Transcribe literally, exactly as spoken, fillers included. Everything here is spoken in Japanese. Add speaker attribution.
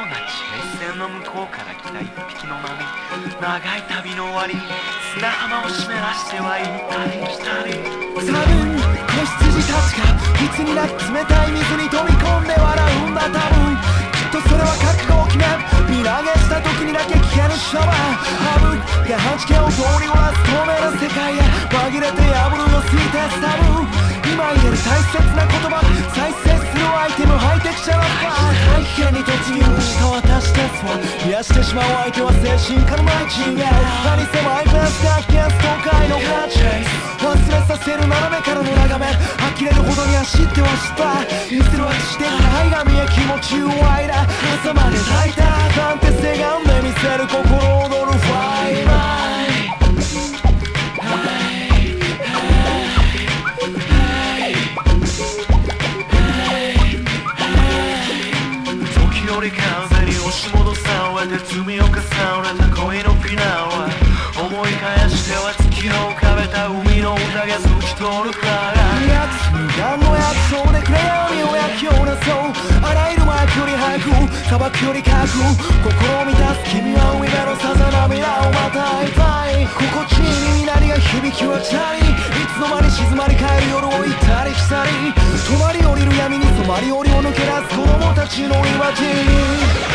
Speaker 1: うな地平線の向こうから来た一匹の波、長い旅の終わりに砂浜を湿らしては行ったり来たり。
Speaker 2: 多分子羊たちがいつになく冷たい水に飛び込んで笑うんだ。多分きっとそれは覚悟を決め身投げした時にだけ聞けるシャワーハブがはじけを通りは透明な世界へ紛れて破るよスイーテスタブ今言える大切な言葉再生するアイテムハイテクシャラッパー大気圏に突入した私たちは癒してしまう相手は精神科のナイチンゲール何せマイペースが危険ストーカーのガチ忘れさせる斜めからの眺め呆れるほどに走ってはした見せるわけしてないが見え気持ち弱いな朝まで泣いたなんてせがんで見せる心躍るファイバー
Speaker 1: より風に押し戻されて罪を重ねた恋のフィナーレ思い返しては月を浮かべた海の宴透き通るから
Speaker 2: やつ無眼のやつそうで暗闇を焼きをなそうあらゆるマイクより早く砂漠より深く心を満たす君は海辺のさざ涙をまた会いたい心地いい耳鳴りが響き渡りいつの間に静まり返る夜を行ったり来たり止まり降りる闇に染まり檻を抜け出す子供たちの今地に